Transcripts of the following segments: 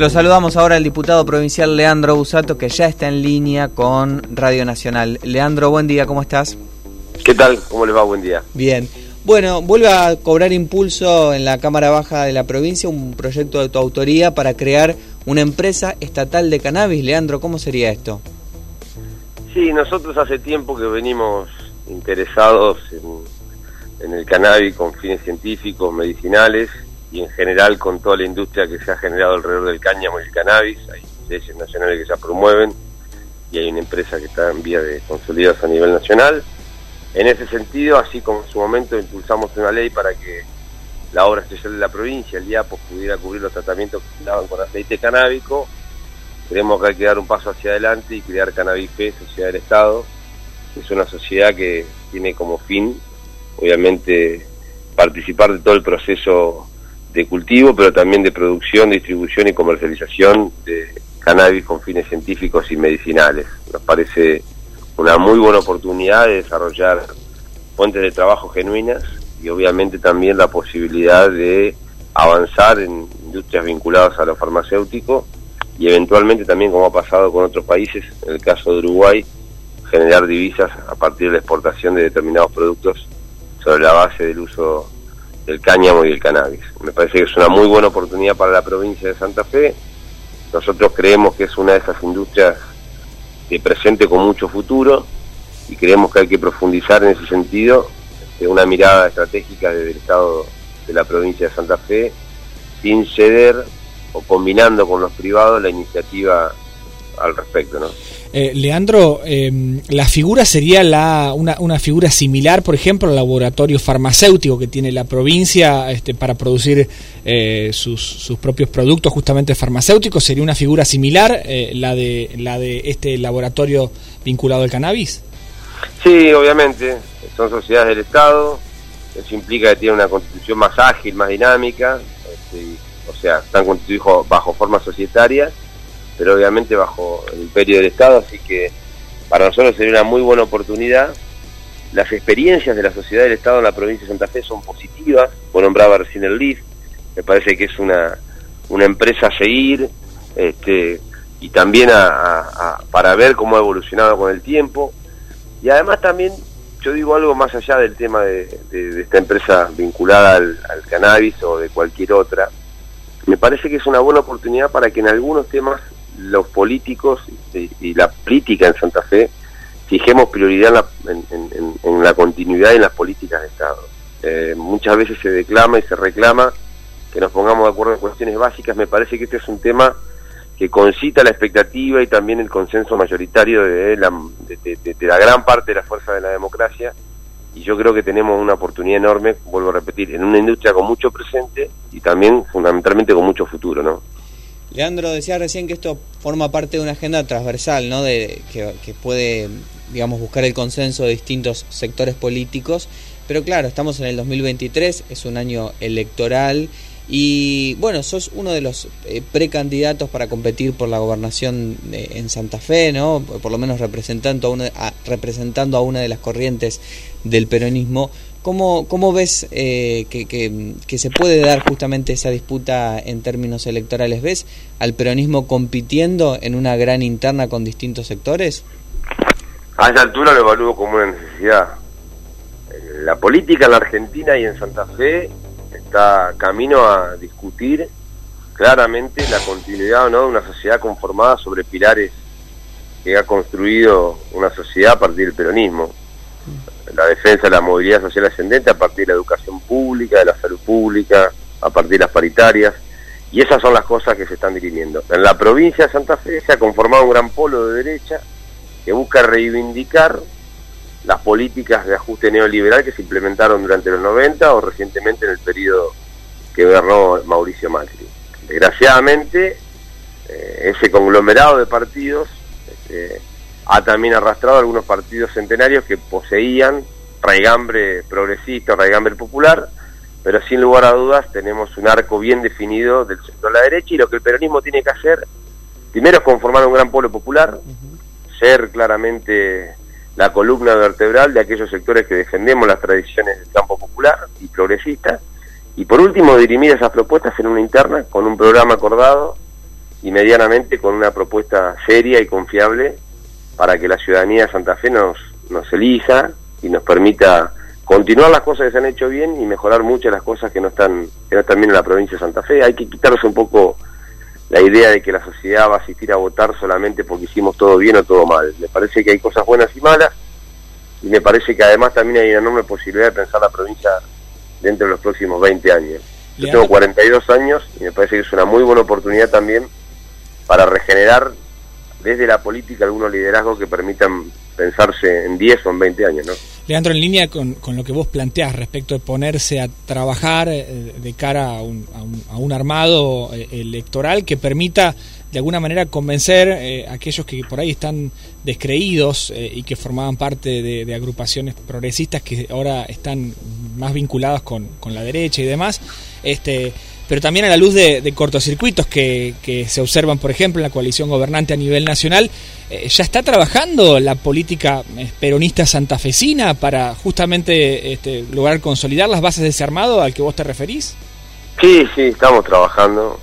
Lo saludamos ahora al diputado provincial Leandro Busato, que ya está en línea con Radio Nacional. Leandro, buen día, ¿cómo estás? ¿Qué tal? ¿Cómo les va? Buen día. Bien. Bueno, vuelve a cobrar impulso en la Cámara Baja de la provincia un proyecto de tu autoría para crear una empresa estatal de cannabis. Leandro, ¿cómo sería esto? Sí, nosotros hace tiempo que venimos interesados en el cannabis con fines científicos, medicinales y en general con toda la industria que se ha generado alrededor del cáñamo y el cannabis. Hay leyes nacionales que ya promueven y hay una empresa que está en vía de consolidarse a nivel nacional. En ese sentido, así como en su momento impulsamos una ley para que la obra especial de la provincia, el IAPO, pudiera cubrir los tratamientos que se daban con aceite canábico, creemos que hay que dar un paso hacia adelante y crear Cannabis Fe, Sociedad del Estado. Es una sociedad que tiene como fin, obviamente, participar de todo el proceso de cultivo, pero también de producción, distribución y comercialización de cannabis con fines científicos y medicinales. Nos parece una muy buena oportunidad de desarrollar fuentes de trabajo genuinas y obviamente también la posibilidad de avanzar en industrias vinculadas a lo farmacéutico y eventualmente también, como ha pasado con otros países, en el caso de Uruguay, generar divisas a partir de la exportación de determinados productos sobre la base del uso del cáñamo y el cannabis. Me parece que es una muy buena oportunidad para la provincia de Santa Fe. Nosotros creemos que es una de esas industrias que presente con mucho futuro y creemos que hay que profundizar en ese sentido, una mirada estratégica desde el Estado de la provincia de Santa Fe, sin ceder o combinando con los privados la iniciativa al respecto, ¿no? Leandro, la figura sería una figura similar, por ejemplo, al laboratorio farmacéutico que tiene la provincia para producir sus propios productos justamente farmacéuticos. ¿Sería una figura similar la de este laboratorio vinculado al cannabis? Sí, obviamente, son sociedades del Estado, eso implica que tienen una constitución más ágil, más dinámica, o sea, están constituidos bajo forma societaria, pero obviamente bajo el imperio del Estado, así que para nosotros sería una muy buena oportunidad. Las experiencias de la sociedad del Estado en la provincia de Santa Fe son positivas, vos nombraba recién el LIF, me parece que es una empresa a seguir, y también para ver cómo ha evolucionado con el tiempo, y además también, yo digo algo más allá del tema de esta empresa vinculada al cannabis o de cualquier otra, me parece que es una buena oportunidad para que en algunos temas los políticos y la política en Santa Fe fijemos prioridad en la continuidad y en las políticas de Estado. Muchas veces se declama y se reclama que nos pongamos de acuerdo en cuestiones básicas. Me parece que este es un tema que concita la expectativa y también el consenso mayoritario de la gran parte de la fuerza de la democracia, y yo creo que tenemos una oportunidad enorme, vuelvo a repetir, en una industria con mucho presente y también fundamentalmente con mucho futuro, ¿no? Leandro, decía recién que esto forma parte de una agenda transversal, ¿no? Que puede, digamos, buscar el consenso de distintos sectores políticos, pero claro, estamos en el 2023, es un año electoral y bueno, sos uno de los precandidatos para competir por la gobernación en Santa Fe, ¿no? Por lo menos representando a una de las corrientes del peronismo. ¿Cómo ves que se puede dar justamente esa disputa en términos electorales? ¿Ves al peronismo compitiendo en una gran interna con distintos sectores? A esa altura lo evalúo como una necesidad. La política en la Argentina y en Santa Fe está camino a discutir claramente la continuidad o no de una sociedad conformada sobre pilares que ha construido una sociedad a partir del peronismo. La defensa de la movilidad social ascendente a partir de la educación pública, de la salud pública, a partir de las paritarias, y esas son las cosas que se están dirimiendo. En la provincia de Santa Fe se ha conformado un gran polo de derecha que busca reivindicar las políticas de ajuste neoliberal que se implementaron durante los 90 o recientemente en el periodo que gobernó Mauricio Macri. Desgraciadamente, ese conglomerado de partidos ha también arrastrado a algunos partidos centenarios que poseían raigambre progresista, raigambre popular, pero sin lugar a dudas tenemos un arco bien definido del sector de la derecha, y lo que el peronismo tiene que hacer, primero es conformar un gran polo popular, ser claramente la columna vertebral de aquellos sectores que defendemos las tradiciones del campo popular y progresista, y por último dirimir esas propuestas en una interna con un programa acordado y medianamente con una propuesta seria y confiable para que la ciudadanía de Santa Fe nos elija y nos permita continuar las cosas que se han hecho bien y mejorar muchas de las cosas que no están bien en la provincia de Santa Fe. Hay que quitarse un poco la idea de que la sociedad va a asistir a votar solamente porque hicimos todo bien o todo mal. Me parece que hay cosas buenas y malas, y me parece que además también hay una enorme posibilidad de pensar la provincia dentro de los próximos 20 años. Yo tengo 42 años y me parece que es una muy buena oportunidad también para regenerar desde la política algunos liderazgos que permitan pensarse en 10 o en 20 años, ¿no? Leandro, en línea con lo que vos planteás respecto de ponerse a trabajar de cara a un armado electoral que permita de alguna manera convencer a aquellos que por ahí están descreídos y que formaban parte de agrupaciones progresistas que ahora están más vinculadas con la derecha y demás, pero también a la luz de cortocircuitos que se observan, por ejemplo, en la coalición gobernante a nivel nacional. ¿Ya está trabajando la política peronista santafesina para justamente lograr consolidar las bases de ese armado al que vos te referís? Sí, estamos trabajando.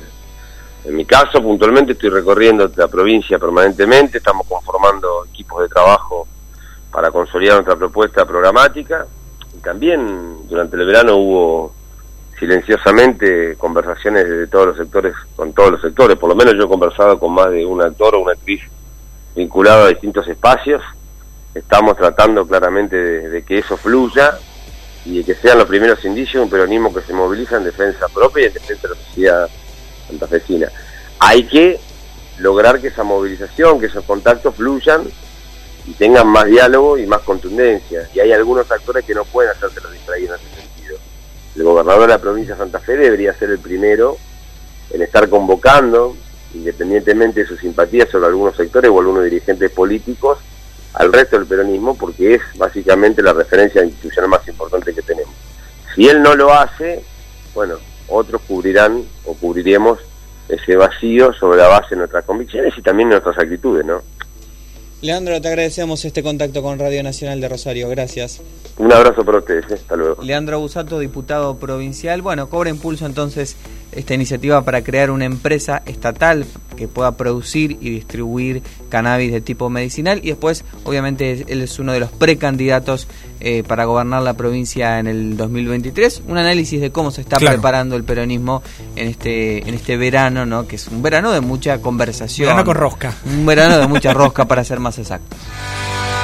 En mi caso, puntualmente, estoy recorriendo la provincia permanentemente, estamos conformando equipos de trabajo para consolidar nuestra propuesta programática, y también durante el verano hubo silenciosamente conversaciones de todos los sectores, con todos los sectores. Por lo menos yo he conversado con más de un actor o una actriz vinculado a distintos espacios. Estamos tratando claramente de que eso fluya y de que sean los primeros indicios de un peronismo que se moviliza en defensa propia y en defensa de la sociedad santafesina. Hay que lograr que esa movilización, que esos contactos fluyan y tengan más diálogo y más contundencia, y hay algunos actores que no pueden hacerse los distraídos en ese sentido. El gobernador de la provincia de Santa Fe debería ser el primero en estar convocando, independientemente de sus simpatías sobre algunos sectores o algunos dirigentes políticos, al resto del peronismo, porque es básicamente la referencia institucional más importante que tenemos. Si él no lo hace, bueno, otros cubrirán o cubriremos ese vacío sobre la base de nuestras convicciones y también de nuestras actitudes, ¿no? Leandro, te agradecemos este contacto con Radio Nacional de Rosario. Gracias. Un abrazo para ustedes, hasta luego. Leandro Busato, diputado provincial. Bueno, cobra impulso entonces esta iniciativa para crear una empresa estatal que pueda producir y distribuir cannabis de tipo medicinal, y después, obviamente, él es uno de los precandidatos para gobernar la provincia en el 2023. Un análisis de cómo se está preparando el peronismo en este verano, ¿no? Que es un verano de mucha conversación. Verano con rosca. Un verano de mucha rosca, para ser más exacto.